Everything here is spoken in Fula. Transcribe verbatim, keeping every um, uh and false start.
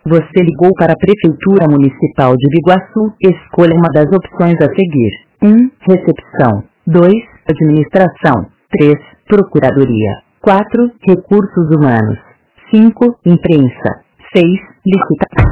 Você ligou para a Prefeitura Municipal de Biguaçu. Escolha uma das opções a seguir. um. Recepção. dois. Administração. três. Procuradoria. quatro. Recursos humanos. cinco. Imprensa. seis. Licitação.